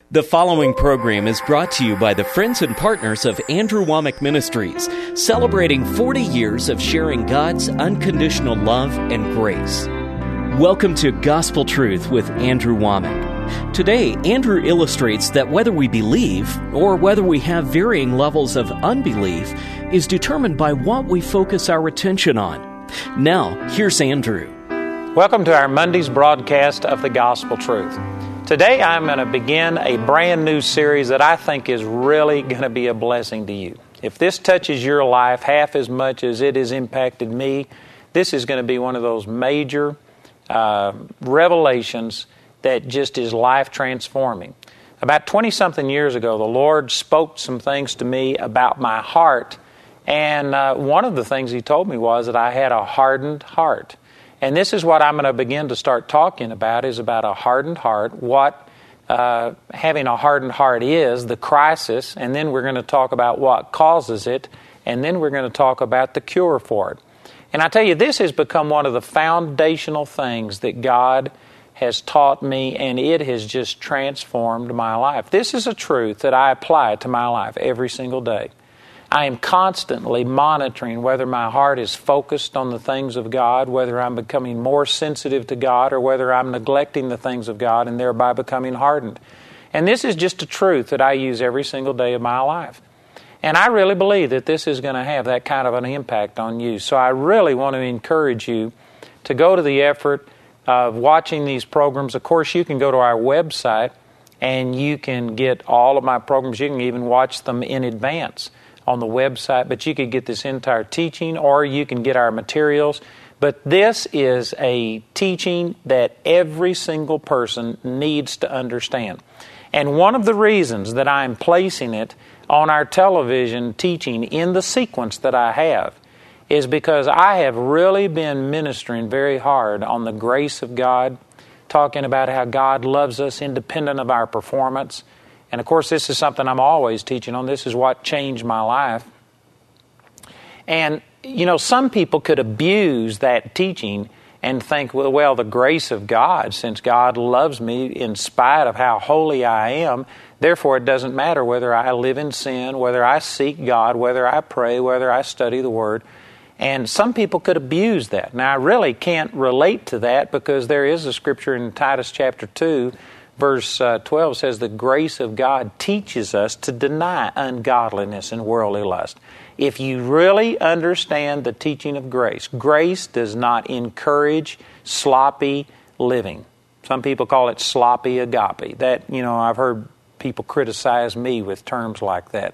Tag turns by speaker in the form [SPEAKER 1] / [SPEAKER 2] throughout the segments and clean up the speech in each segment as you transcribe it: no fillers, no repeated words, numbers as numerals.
[SPEAKER 1] The following program is brought to you by the friends and partners of Andrew Wommack Ministries, celebrating 40 years of sharing God's unconditional love and grace. Welcome to Gospel Truth with Andrew Wommack. Today, Andrew illustrates that whether we believe or whether we have varying levels of unbelief is determined by what we focus our attention on. Now, here's Andrew.
[SPEAKER 2] Welcome to our Monday's broadcast of the Gospel Truth. Today I'm going to begin a brand new series that I think is really going to be a blessing to you. If this touches your life half as much as it has impacted me, this is going to be one of those major revelations that just is life transforming. About 20-something years ago, the Lord spoke some things to me about my heart, and one of the things He told me was that I had a hardened heart. And this is what I'm going to begin to start talking about, is about a hardened heart, what having a hardened heart is, the crisis, and then we're going to talk about what causes it, and then we're going to talk about the cure for it. And I tell you, this has become one of the foundational things that God has taught me, and it has just transformed my life. This is a truth that I apply to my life every single day. I am constantly monitoring whether my heart is focused on the things of God, whether I'm becoming more sensitive to God, or whether I'm neglecting the things of God and thereby becoming hardened. And this is just a truth that I use every single day of my life. And I really believe that this is going to have that kind of an impact on you. So I really want to encourage you to go to the effort of watching these programs. Of course, you can go to our website and you can get all of my programs. You can even watch them in advance on the website, but you could get this entire teaching or you can get our materials. But this is a teaching that every single person needs to understand. And one of the reasons that I'm placing it on our television teaching in the sequence that I have is because I have really been ministering very hard on the grace of God, talking about how God loves us independent of our performance. And of course, this is something I'm always teaching on. This is what changed my life. And, you know, some people could abuse that teaching and think, well, the grace of God, since God loves me in spite of how holy I am, therefore it doesn't matter whether I live in sin, whether I seek God, whether I pray, whether I study the Word. And some people could abuse that. Now, I really can't relate to that because there is a scripture in Titus chapter 2, Verse 12 says, the grace of God teaches us to deny ungodliness and worldly lust. If you really understand the teaching of grace, grace does not encourage sloppy living. Some people call it sloppy agape. That, you know, I've heard people criticize me with terms like that.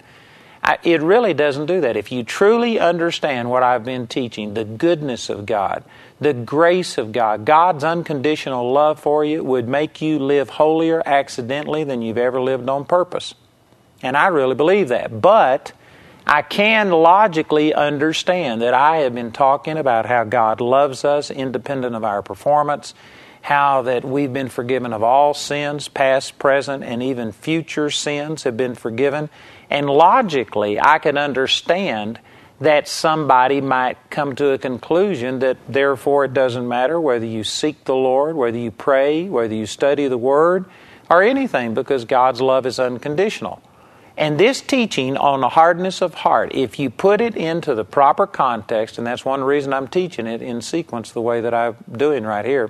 [SPEAKER 2] It really doesn't do that. If you truly understand what I've been teaching, the goodness of God, the grace of God, God's unconditional love for you would make you live holier accidentally than you've ever lived on purpose. And I really believe that. But I can logically understand that I have been talking about how God loves us independent of our performance, how that we've been forgiven of all sins, past, present, and even future sins have been forgiven. And logically, I can understand that somebody might come to a conclusion that therefore it doesn't matter whether you seek the Lord, whether you pray, whether you study the Word, or anything, because God's love is unconditional. And this teaching on the hardness of heart, if you put it into the proper context, and that's one reason I'm teaching it in sequence the way that I'm doing right here,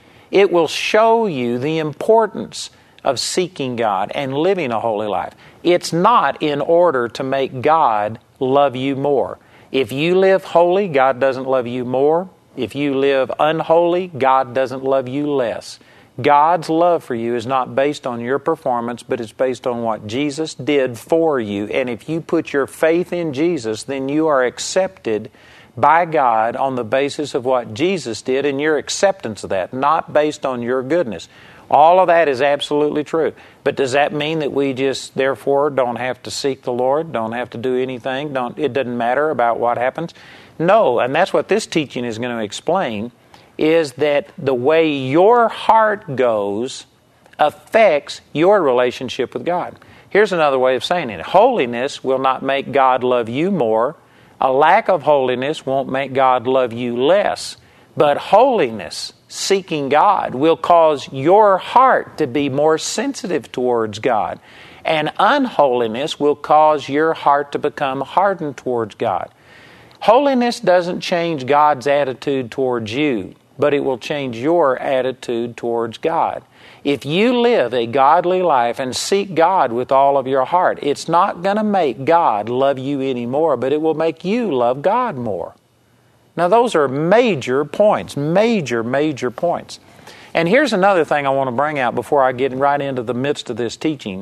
[SPEAKER 2] it will show you the importance of seeking God and living a holy life. It's not in order to make God love you more. If you live holy, God doesn't love you more. If you live unholy, God doesn't love you less. God's love for you is not based on your performance, but it's based on what Jesus did for you. And if you put your faith in Jesus, then you are accepted by God on the basis of what Jesus did and your acceptance of that, not based on your goodness. All of that is absolutely true. But does that mean that we just, therefore, don't have to seek the Lord, don't have to do anything, it doesn't matter about what happens? No, and that's what this teaching is going to explain, is that the way your heart goes affects your relationship with God. Here's another way of saying it. Holiness will not make God love you more. A lack of holiness won't make God love you less. But holiness seeking God will cause your heart to be more sensitive towards God. And unholiness will cause your heart to become hardened towards God. Holiness doesn't change God's attitude towards you, but it will change your attitude towards God. If you live a godly life and seek God with all of your heart, it's not going to make God love you anymore, but it will make you love God more. Now, those are major points, major points. And here's another thing I want to bring out before I get right into the midst of this teaching,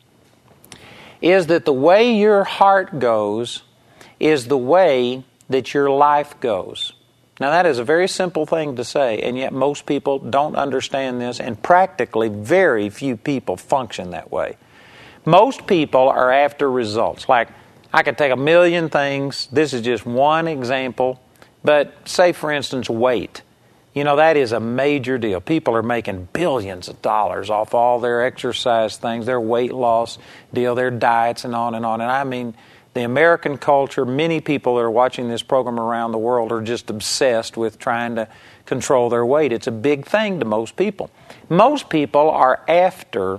[SPEAKER 2] is that the way your heart goes is the way that your life goes. Now, that is a very simple thing to say, and yet most people don't understand this, and practically very few people function that way. Most people are after results. Like, I could take a million things. This is just one example. But say, for instance, weight. You know, that is a major deal. People are making billions of dollars off all their exercise things, their weight loss deal, their diets, and on and on. And I mean, the American culture, many people that are watching this program around the world are just obsessed with trying to control their weight. It's a big thing to most people. Most people are after,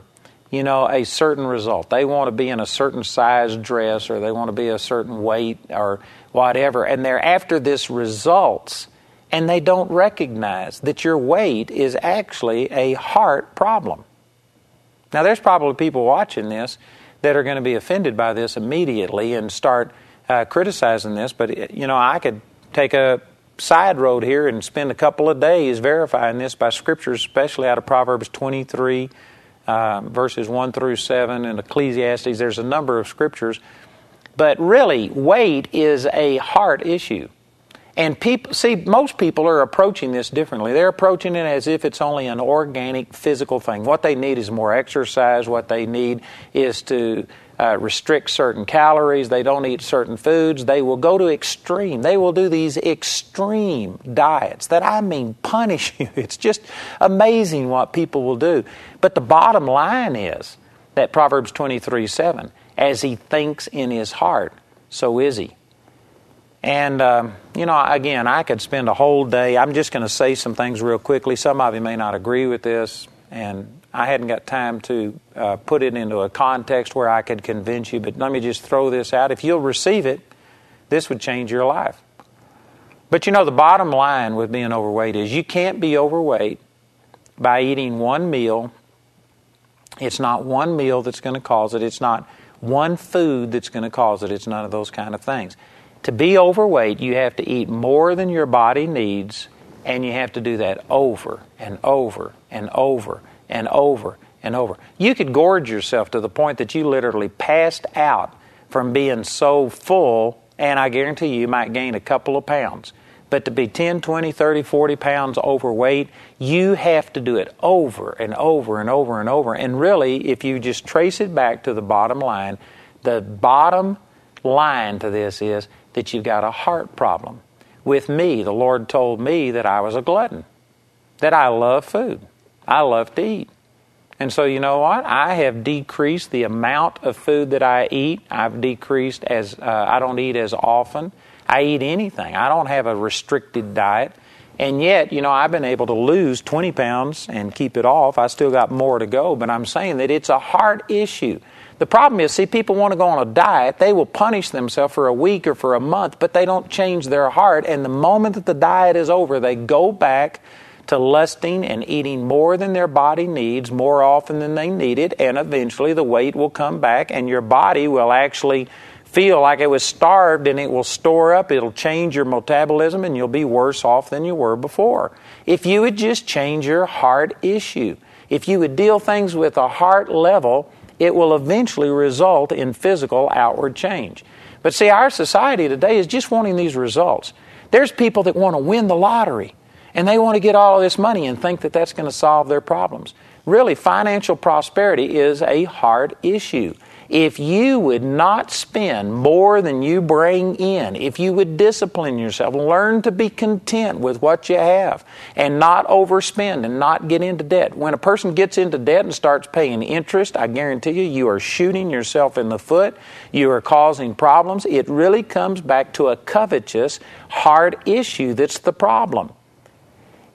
[SPEAKER 2] a certain result. They want to be in a certain size dress, or they want to be a certain weight or whatever, and they're after this results, and they don't recognize that your weight is actually a heart problem. Now, there's probably people watching this that are going to be offended by this immediately and start criticizing this. But, I could take a side road here and spend a couple of days verifying this by scriptures, especially out of Proverbs 23, verses 1 through 7, and Ecclesiastes. There's a number of scriptures. But really, weight is a heart issue. And most people are approaching this differently. They're approaching it as if it's only an organic, physical thing. What they need is more exercise. What they need is to restrict certain calories. They don't eat certain foods. They will go to extreme. They will do these extreme diets that, punish you. It's just amazing what people will do. But the bottom line is that Proverbs 23:7, as he thinks in his heart, so is he. And, again, I could spend a whole day. I'm just going to say some things real quickly. Some of you may not agree with this, and I hadn't got time to put it into a context where I could convince you, but let me just throw this out. If you'll receive it, this would change your life. But, the bottom line with being overweight is you can't be overweight by eating one meal. It's not one meal that's going to cause it. It's not one food that's going to cause it. It's none of those kind of things. To be overweight, you have to eat more than your body needs, and you have to do that over and over and over and over and over. You could gorge yourself to the point that you literally passed out from being so full, and I guarantee you might gain a couple of pounds. But to be 10, 20, 30, 40 pounds overweight, you have to do it over and over and over and over. And really, if you just trace it back to the bottom line to this is that you've got a heart problem. With me, the Lord told me that I was a glutton, that I love food. I love to eat. And so you know what? I have decreased the amount of food that I eat. I've decreased I don't eat as often. I eat anything. I don't have a restricted diet. And yet, I've been able to lose 20 pounds and keep it off. I still got more to go, but I'm saying that it's a heart issue. The problem is, people want to go on a diet. They will punish themselves for a week or for a month, but they don't change their heart. And the moment that the diet is over, they go back to lusting and eating more than their body needs, more often than they need it, and eventually the weight will come back, and your body will actually feel like it was starved, and it will store up. It'll change your metabolism, and you'll be worse off than you were before. If you would just change your heart issue, if you would deal things with a heart level, it will eventually result in physical outward change. But see, our society today is just wanting these results. There's people that want to win the lottery, and they want to get all of this money and think that that's going to solve their problems. Really, financial prosperity is a heart issue. If you would not spend more than you bring in, if you would discipline yourself, learn to be content with what you have and not overspend and not get into debt. When a person gets into debt and starts paying interest, I guarantee you are shooting yourself in the foot. You are causing problems. It really comes back to a covetous heart issue that's the problem.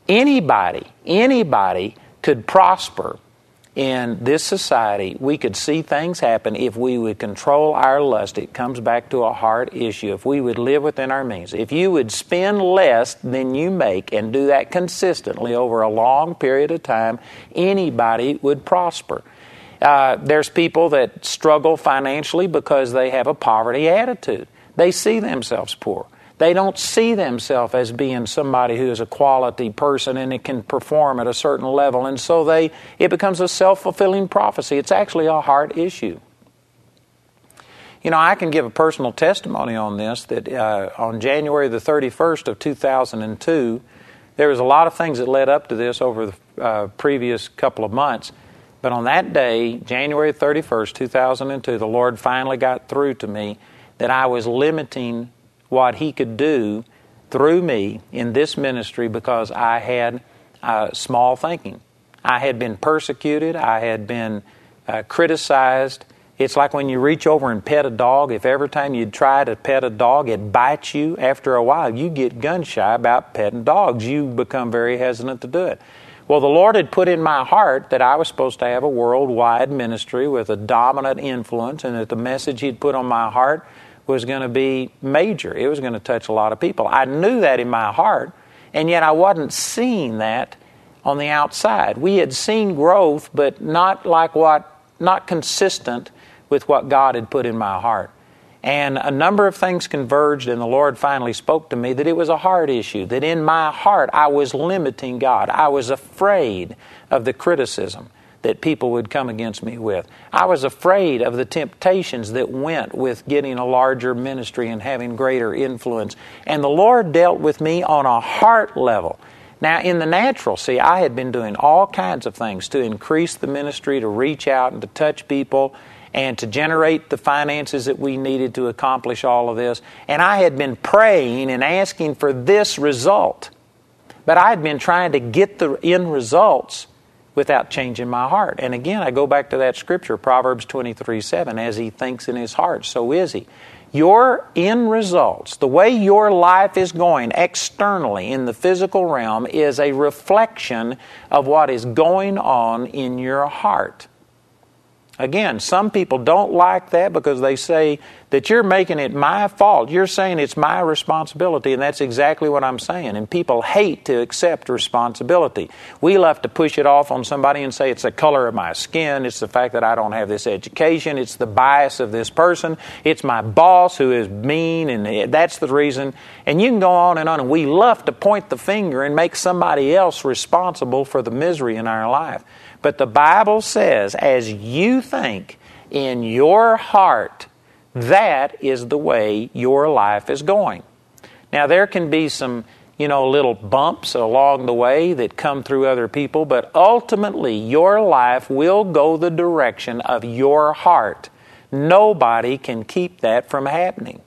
[SPEAKER 2] Anybody could prosper in this society. We could see things happen if we would control our lust. It comes back to a heart issue. If we would live within our means. If you would spend less than you make and do that consistently over a long period of time, anybody would prosper. There's people that struggle financially because they have a poverty attitude. They see themselves poor. They don't see themselves as being somebody who is a quality person and it can perform at a certain level. And so it becomes a self-fulfilling prophecy. It's actually a heart issue. You know, I can give a personal testimony on this, that on January the 31st of 2002, there was a lot of things that led up to this over the previous couple of months. But on that day, January 31st, 2002, the Lord finally got through to me that I was limiting what He could do through me in this ministry because I had small thinking. I had been persecuted. I had been criticized. It's like when you reach over and pet a dog. If every time you try to pet a dog, it bites you, after a while you get gun-shy about petting dogs. You become very hesitant to do it. Well, the Lord had put in my heart that I was supposed to have a worldwide ministry with a dominant influence, and that the message He'd put on my heart was going to be major. It was going to touch a lot of people. I knew that in my heart, and yet I wasn't seeing that on the outside. We had seen growth, but not consistent with what God had put in my heart. And a number of things converged, and the Lord finally spoke to me that it was a heart issue, that in my heart I was limiting God. I was afraid of the criticism that people would come against me with. I was afraid of the temptations that went with getting a larger ministry and having greater influence. And the Lord dealt with me on a heart level. Now, in the natural, see, I had been doing all kinds of things to increase the ministry, to reach out and to touch people, and to generate the finances that we needed to accomplish all of this. And I had been praying and asking for this result. But I had been trying to get the end results without changing my heart. And again, I go back to that scripture, Proverbs 23:7, as he thinks in his heart, so is he. Your end results, the way your life is going externally in the physical realm, is a reflection of what is going on in your heart. Again, some people don't like that because they say that you're making it my fault. You're saying it's my responsibility, and that's exactly what I'm saying. And people hate to accept responsibility. We love to push it off on somebody and say it's the color of my skin, it's the fact that I don't have this education, it's the bias of this person, it's my boss who is mean, and that's the reason. And you can go on, and we love to point the finger and make somebody else responsible for the misery in our life. But the Bible says, as you think in your heart, that is the way your life is going. Now, there can be some, little bumps along the way that come through other people, but ultimately your life will go the direction of your heart. Nobody can keep that from happening.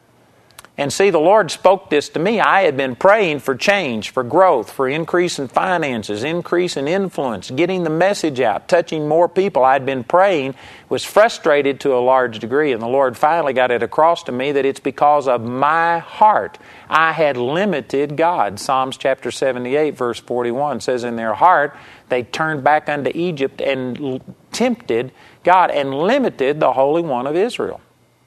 [SPEAKER 2] And see, the Lord spoke this to me. I had been praying for change, for growth, for increase in finances, increase in influence, getting the message out, touching more people. I'd been praying, was frustrated to a large degree, and the Lord finally got it across to me that it's because of my heart. I had limited God. Psalms chapter 78, verse 41 says, in their heart they turned back unto Egypt and tempted God and limited the Holy One of Israel.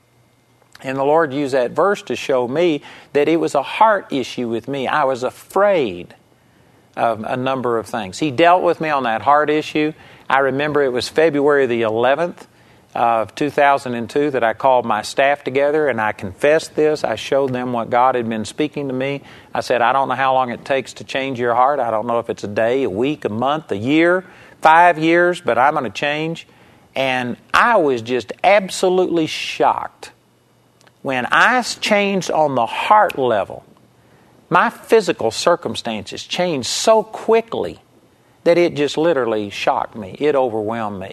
[SPEAKER 2] And the Lord used that verse to show me that it was a heart issue with me. I was afraid of a number of things. He dealt with me on that heart issue. I remember it was February the 11th of 2002 that I called my staff together and I confessed this. I showed them what God had been speaking to me. I said, I don't know how long it takes to change your heart. I don't know if it's a day, a week, a month, a year, 5 years, but I'm going to change. And I was just absolutely shocked. When I changed on the heart level, my physical circumstances changed so quickly that it just literally shocked me. It overwhelmed me.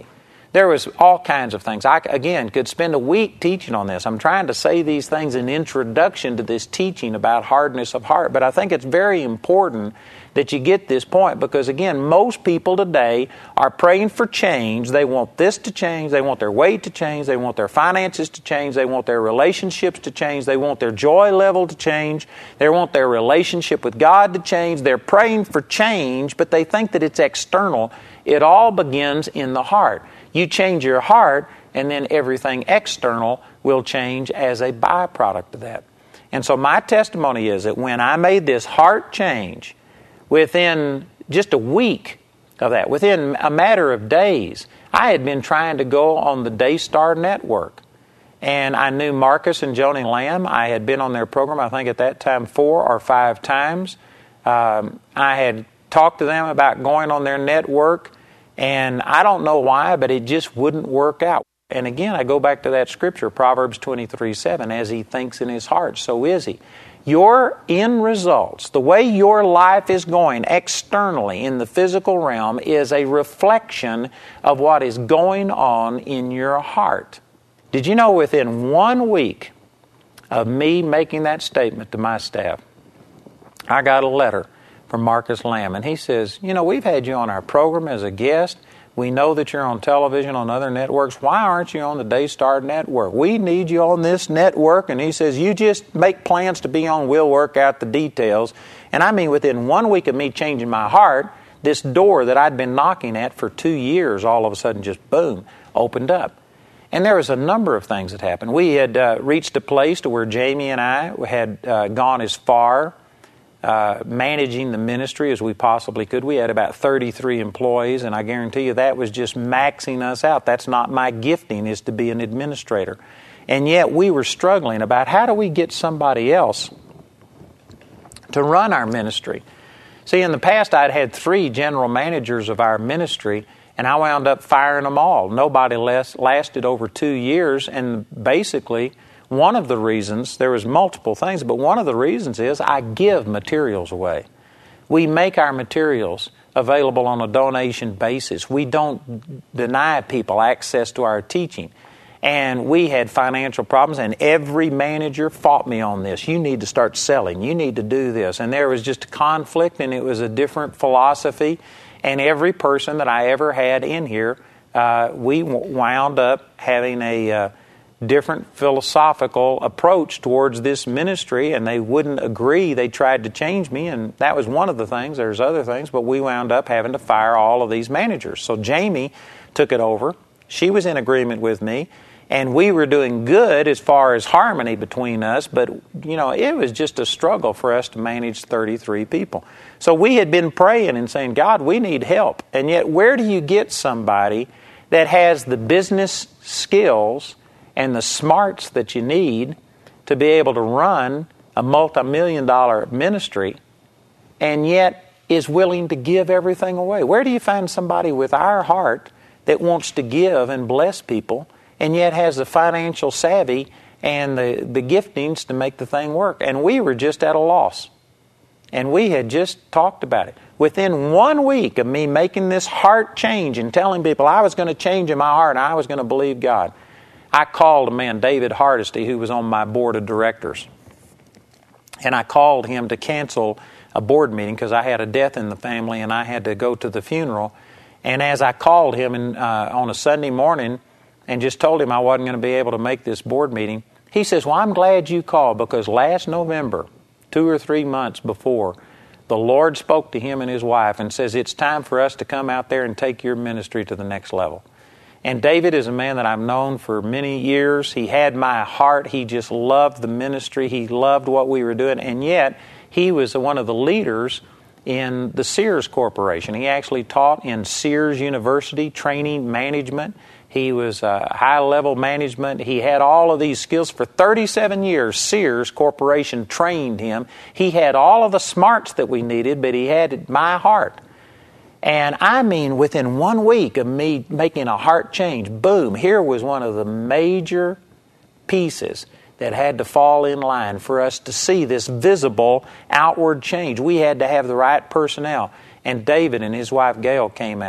[SPEAKER 2] There was all kinds of things. I, again, could spend a week teaching on this. I'm trying to say these things in introduction to this teaching about hardness of heart. But I think it's very important that you get this point because, again, most people today are praying for change. They want this to change. They want their weight to change. They want their finances to change. They want their relationships to change. They want their joy level to change. They want their relationship with God to change. They're praying for change, but they think that it's external. It all begins in the heart. You change your heart, and then everything external will change as a byproduct of that. And so my testimony is that when I made this heart change, within just a week of that, within a matter of days, I had been trying to go on the Daystar Network. And I knew Marcus and Joni Lamb. I had been on their program, I think at that time, 4 or 5 times. I had talked to them about going on their network. And I don't know why, but it just wouldn't work out. And again, I go back to that scripture, Proverbs 23:7, as he thinks in his heart, so is he. Your end results, the way your life is going externally in the physical realm, is a reflection of what is going on in your heart. Did you know within 1 week of me making that statement to my staff, I got a letter from Marcus Lamb, and he says, you know, we've had you on our program as a guest. We know that you're on television on other networks. Why aren't you on the Daystar Network? We need you on this network. And he says, you just make plans to be on. We'll work out the details. And I mean, within 1 week of me changing my heart, this door that I'd been knocking at for 2 years, all of a sudden just boom, opened up. And there was a number of things that happened. We had reached a place to where Jamie and I had gone as far managing the ministry as we possibly could. We had about 33 employees, and I guarantee you that was just maxing us out. That's not my gifting, is to be an administrator. And yet we were struggling about how do we get somebody else to run our ministry. See, in the past I'd had 3 general managers of our ministry, and I wound up firing them all. Nobody lasted over 2 years, and basically one of the reasons, there was multiple things, but one of the reasons is I give materials away. We make our materials available on a donation basis. We don't deny people access to our teaching. And we had financial problems, and every manager fought me on this. You need to start selling. You need to do this. And there was just a conflict, and it was a different philosophy. And every person that I ever had in here, we wound up having a different philosophical approach towards this ministry, and they wouldn't agree. They tried to change me, and that was one of the things. There's other things, but we wound up having to fire all of these managers. So Jamie took it over. She was in agreement with me, and we were doing good as far as harmony between us, but you know, it was just a struggle for us to manage 33 people. So we had been praying and saying, God, we need help. And yet, where do you get somebody that has the business skills and the smarts that you need to be able to run a multi-million-dollar ministry and yet is willing to give everything away? Where do you find somebody with our heart that wants to give and bless people and yet has the financial savvy and the giftings to make the thing work? And we were just at a loss. And we had just talked about it. Within 1 week of me making this heart change and telling people I was going to change in my heart and I was going to believe God, I called a man, David Hardesty, who was on my board of directors. And I called him to cancel a board meeting because I had a death in the family and I had to go to the funeral. And as I called him on a Sunday morning and just told him I wasn't going to be able to make this board meeting, he says, well, I'm glad you called because last November, 2 or 3 months before, the Lord spoke to him and his wife and says, it's time for us to come out there and take your ministry to the next level. And David is a man that I've known for many years. He had my heart. He just loved the ministry. He loved what we were doing. And yet, he was one of the leaders in the Sears Corporation. He actually taught in Sears University, training management. He was high-level management. He had all of these skills. For 37 years, Sears Corporation trained him. He had all of the smarts that we needed, but he had my heart. And I mean, within 1 week of me making a heart change, boom, here was one of the major pieces that had to fall in line for us to see this visible outward change. We had to have the right personnel. And David and his wife Gail came out.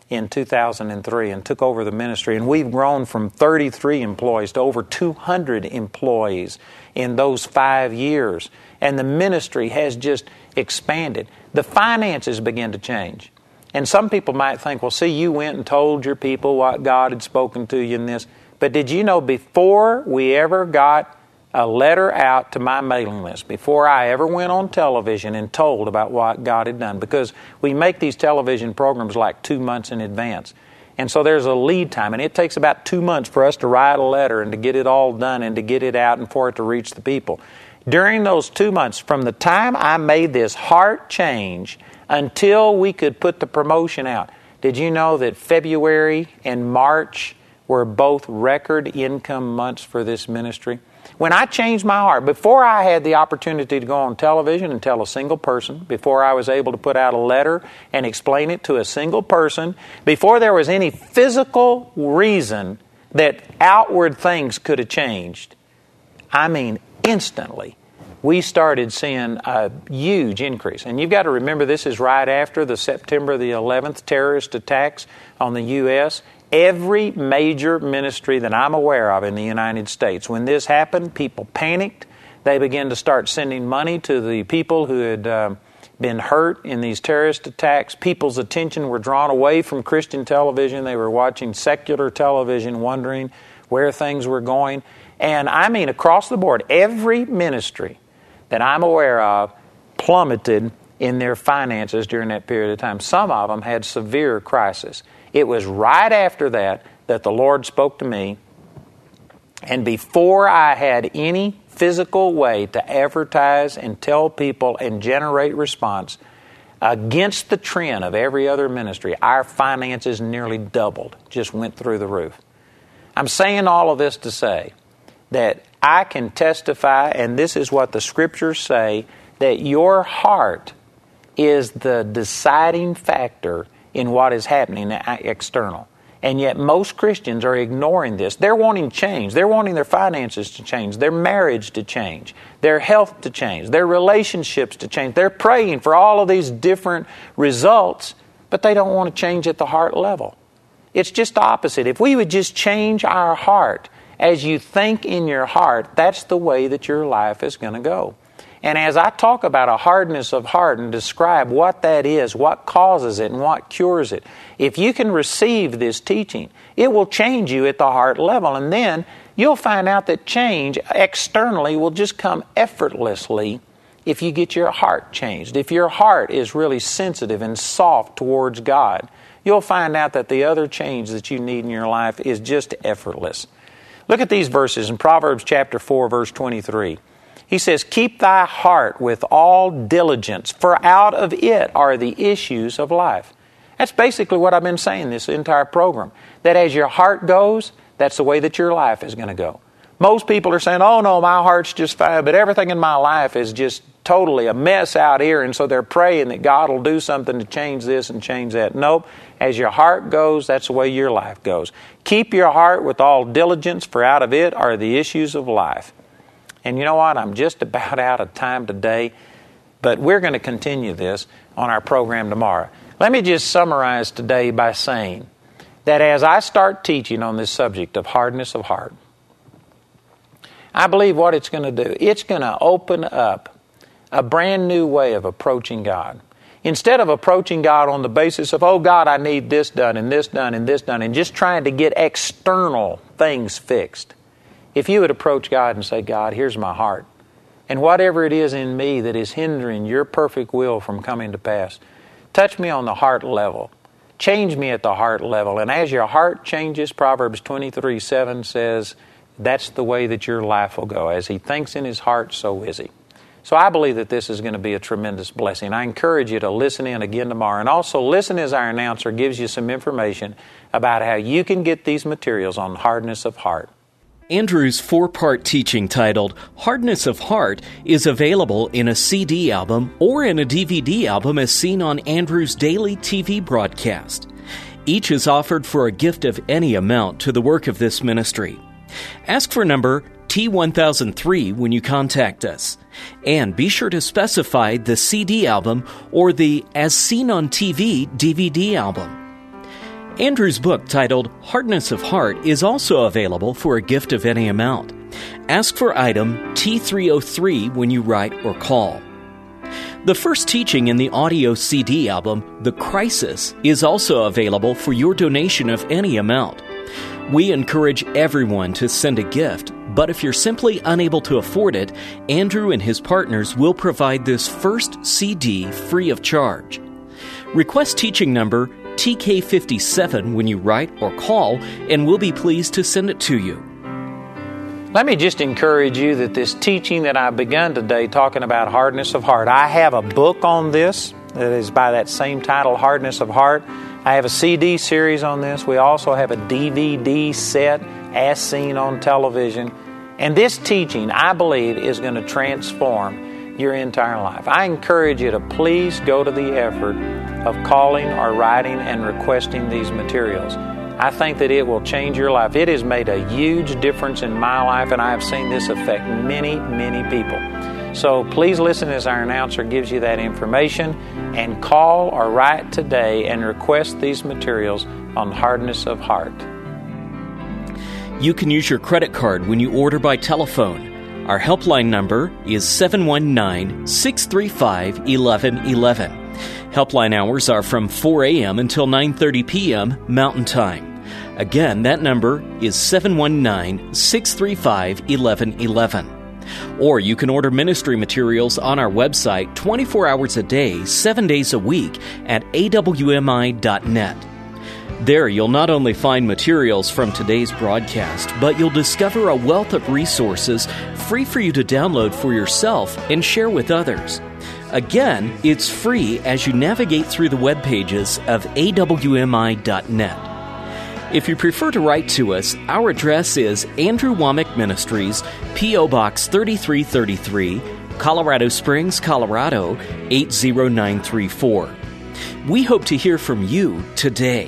[SPEAKER 2] in 2003 and took over the ministry. And we've grown from 33 employees to over 200 employees in those 5 years. And the ministry has just expanded. The finances begin to change. And some people might think, well, see, you went and told your people what God had spoken to you in this. But did you know before we ever got a letter out to my mailing list, before I ever went on television and told about what God had done, because we make these television programs like 2 months in advance. And so there's a lead time, and it takes about 2 months for us to write a letter and to get it all done and to get it out and for it to reach the people. During those 2 months, from the time I made this heart change until we could put the promotion out, did you know that February and March were both record income months for this ministry? When I changed my heart, before I had the opportunity to go on television and tell a single person, before I was able to put out a letter and explain it to a single person, before there was any physical reason that outward things could have changed, I mean instantly, we started seeing a huge increase. And you've got to remember, this is right after the September the 11th terrorist attacks on the U.S. Every major ministry that I'm aware of in the United States, when this happened, people panicked. They began to start sending money to the people who had been hurt in these terrorist attacks. People's attention were drawn away from Christian television. They were watching secular television, wondering where things were going. And I mean, across the board, every ministry that I'm aware of plummeted in their finances during that period of time. Some of them had severe crisis. It was right after that the Lord spoke to me, and before I had any physical way to advertise and tell people and generate response, against the trend of every other ministry, our finances nearly doubled, just went through the roof. I'm saying all of this to say that I can testify, and this is what the Scriptures say, that your heart is the deciding factor in what is happening external. And yet most Christians are ignoring this. They're wanting change. They're wanting their finances to change, their marriage to change, their health to change, their relationships to change. They're praying for all of these different results, but they don't want to change at the heart level. It's just the opposite. If we would just change our heart, as you think in your heart, that's the way that your life is going to go. And as I talk about a hardness of heart and describe what that is, what causes it, and what cures it, if you can receive this teaching, it will change you at the heart level. And then you'll find out that change externally will just come effortlessly if you get your heart changed. If your heart is really sensitive and soft towards God, you'll find out that the other change that you need in your life is just effortless. Look at these verses in Proverbs chapter 4, verse 23. He says, "Keep thy heart with all diligence, for out of it are the issues of life." That's basically what I've been saying this entire program. That as your heart goes, that's the way that your life is going to go. Most people are saying, oh no, my heart's just fine, but everything in my life is just totally a mess out here, and so they're praying that God will do something to change this and change that. Nope. As your heart goes, that's the way your life goes. Keep your heart with all diligence, for out of it are the issues of life. And you know what? I'm just about out of time today, but we're going to continue this on our program tomorrow. Let me just summarize today by saying that as I start teaching on this subject of hardness of heart, I believe what it's going to do, it's going to open up a brand new way of approaching God. Instead of approaching God on the basis of, oh God, I need this done and this done and this done, and just trying to get external things fixed. If you would approach God and say, God, here's my heart, and whatever it is in me that is hindering your perfect will from coming to pass, touch me on the heart level. Change me at the heart level. And as your heart changes, Proverbs 23:7 says, that's the way that your life will go. As he thinks in his heart, so is he. So I believe that this is going to be a tremendous blessing. I encourage you to listen in again tomorrow. And also listen as our announcer gives you some information about how you can get these materials on hardness of heart.
[SPEAKER 1] Andrew's 4-part teaching titled Hardness of Heart is available in a CD album or in a DVD album as seen on Andrew's daily TV broadcast. Each is offered for a gift of any amount to the work of this ministry. Ask for number T1003 when you contact us. And be sure to specify the CD album or the As Seen on TV DVD album. Andrew's book titled Hardness of Heart is also available for a gift of any amount. Ask for item T303 when you write or call. The first teaching in the audio CD album, The Crisis, is also available for your donation of any amount. We encourage everyone to send a gift, but if you're simply unable to afford it, Andrew and his partners will provide this first CD free of charge. Request teaching number TK57 when you write or call, and we'll be pleased to send it to you.
[SPEAKER 2] Let me just encourage you that this teaching that I've begun today, talking about hardness of heart, I have a book on this that is by that same title, Hardness of Heart. I have a CD series on this. We also have a DVD set, As Seen on Television. And this teaching, I believe, is going to transform your entire life. I encourage you to please go to the effort of calling or writing and requesting these materials. I think that it will change your life. It has made a huge difference in my life, and I have seen this affect many, many people. So please listen as our announcer gives you that information, and call or write today and request these materials on hardness of heart.
[SPEAKER 1] You can use your credit card when you order by telephone. Our helpline number is 719-635-1111. Helpline hours are from 4 a.m. until 9:30 p.m. Mountain Time. Again, that number is 719-635-1111. Or you can order ministry materials on our website 24 hours a day, 7 days a week at awmi.net. There, you'll not only find materials from today's broadcast, but you'll discover a wealth of resources free for you to download for yourself and share with others. Again, it's free as you navigate through the web pages of awmi.net. If you prefer to write to us, our address is Andrew Wommack Ministries, P.O. Box 3333, Colorado Springs, Colorado 80934. We hope to hear from you today.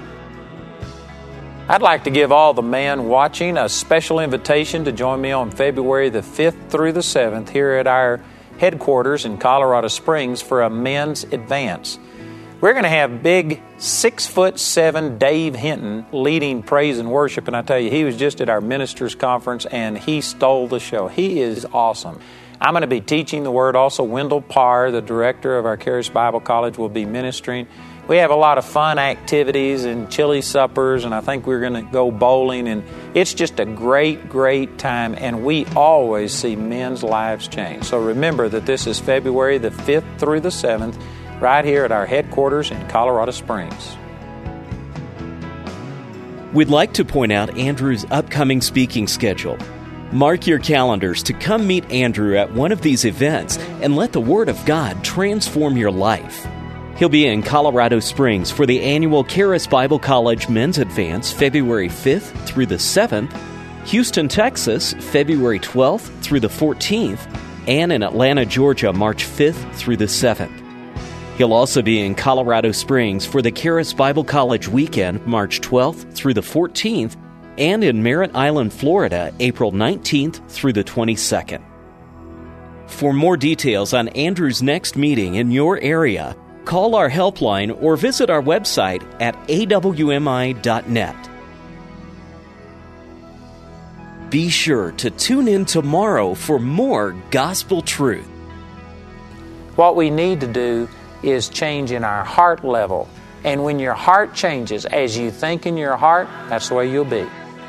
[SPEAKER 2] I'd like to give all the men watching a special invitation to join me on February the 5th through the 7th here at our headquarters in Colorado Springs for a men's advance. We're going to have big 6'7" Dave Hinton leading praise and worship, and I tell you, he was just at our ministers conference and he stole the show. He is awesome. I'm going to be teaching the Word. Also, Wendell Parr, the director of our Charis Bible College, will be ministering. We have a lot of fun activities and chili suppers, and I think we're going to go bowling, and it's just a great, great time, and we always see men's lives change. So remember that this is February the 5th through the 7th, right here at our headquarters in Colorado Springs.
[SPEAKER 1] We'd like to point out Andrew's upcoming speaking schedule. Mark your calendars to come meet Andrew at one of these events and let the Word of God transform your life. He'll be in Colorado Springs for the annual Charis Bible College Men's Advance, February 5th through the 7th, Houston, Texas, February 12th through the 14th, and in Atlanta, Georgia, March 5th through the 7th. He'll also be in Colorado Springs for the Charis Bible College Weekend, March 12th through the 14th, and in Merritt Island, Florida, April 19th through the 22nd. For more details on Andrew's next meeting in your area, call our helpline or visit our website at awmi.net. Be sure to tune in tomorrow for more gospel truth.
[SPEAKER 2] What we need to do is change in our heart level. And when your heart changes, as you think in your heart, that's the way you'll be.